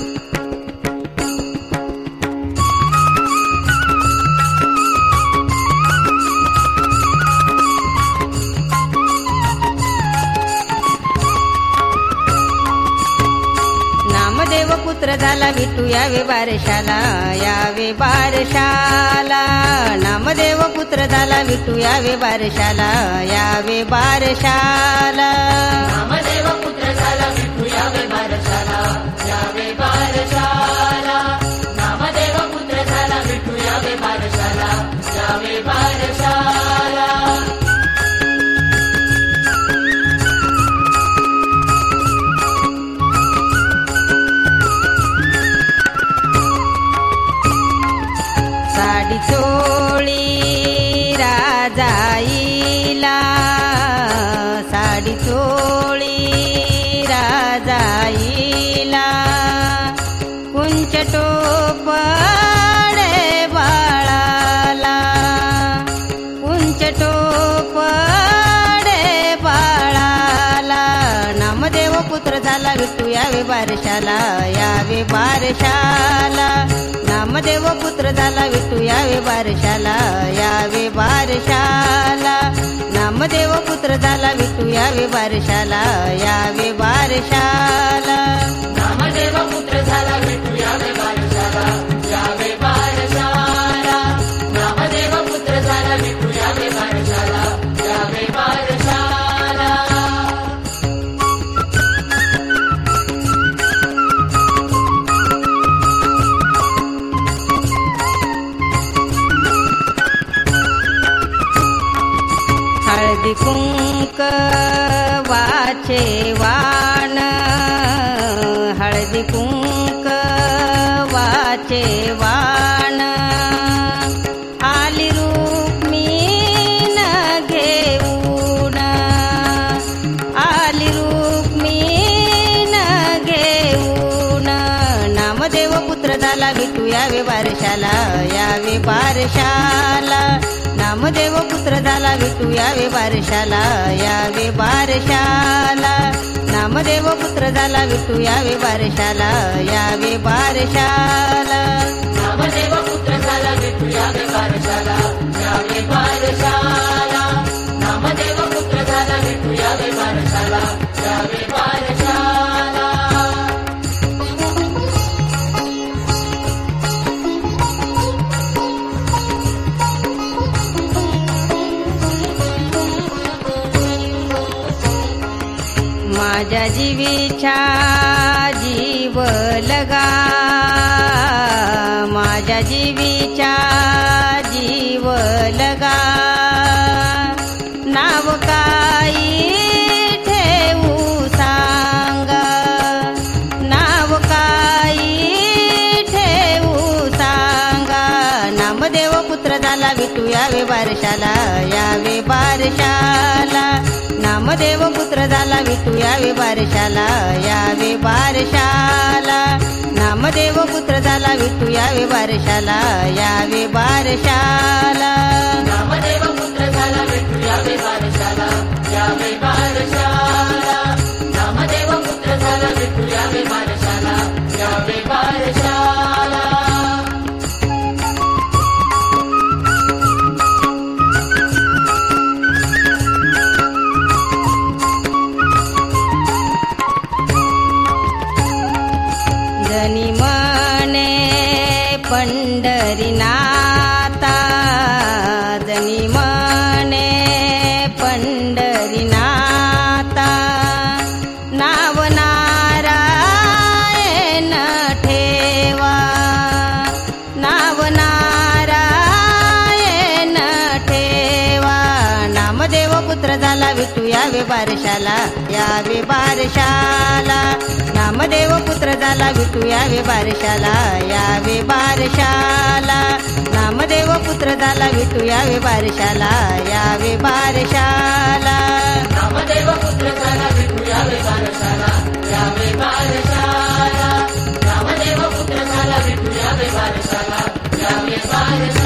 नामदेव पुत्र झाला विठू यावे बारशाला, यावे बारशाला. नामदेव पुत्र झाला विठू यावे बारशाला, यावे बारशाला. नामदेव पुत्र झाला विठू यावे बारशाला, यावे बारशाला. नामदेव पुत्र झाला विठू यावे बारशाला, यावे बारशाला. साडी चोळी राजाईला, साडी चोळी राजाईला. कुंच टोपडे बाळाला, कुंच टोपडे बाळाला. नामदेव पुत्र झाला विठू यावे बारशाला, यावे बारशाला. नामदेव पुत्र झाला विठू यावे बारशाला, यावे बारशाला. नामदेव पुत्र झाला विठू यावे बारशाला, यावे बारशाला. नामदेव पुत्र झाला विठू यावे बारशाला, यावे बारशाला. नामदेव पुत्र झाला विठू यावे बारशाला, यावे बारशाला. हळदी कुंक वाचे वाण, हळदी कुंक वाचे वाण. आली रुक्मीण घेऊन, आली रुक्मीण घेऊन. नामदेव पुत्र झाला विठू यावे बारशाला, यावे बारशाला. नामदेव पुत्र झाला विठू यावे बारशाला, यावे बारशाला. नामदेव पुत्र झाला विठू यावे बारशाला, यावे बारशाला. नामदेव पुत्र झाला विठू यावे बारशाला, यावे बारशाला. नामदेव पुत्र झाला विठू यावे बारशाला, यावे बारशाला. माझ्या जीवीच्या जीव लगा, माझ्या जीवीच्या जीव लगा. नाव काही ठेवू सांगा, नाव काही ठेवू सांगा. नामदेव पुत्र झाला विठू यावे बारशाला, यावे बारशाला. नामदेव पुत्र झाला विठू यावे बारशाला, यावे बारशाला. नामदेव पुत्र झाला विठू यावे बारशाला, यावे बारशाला. नामदेव पुत्र झाला विठू यावे बारशाला, यावे बारशाला. नामदेव पुत्र झाला विठू यावे बारशाला, यावे बारशाला. जनी मने पंढरीनाथा, जनी मने पंढरीनाथा. नाव नारायण ठेवा, नाव नारायण ठेवा. नामदेव पुत्र झाला विठू यावे बारशाला, यावे बारशाला. नामदेव पुत्र झाला विठू यावे बारशाला, यावे बारशाला. नामदेव पुत्र झाला विठू यावे बारशाला, यावे बारशाला. नामदेव पुत्र झाला विठू यावे बारशाला, यावे बारशाला. नामदेव पुत्र झाला विठू यावे बारशाला, यावे बारशाला.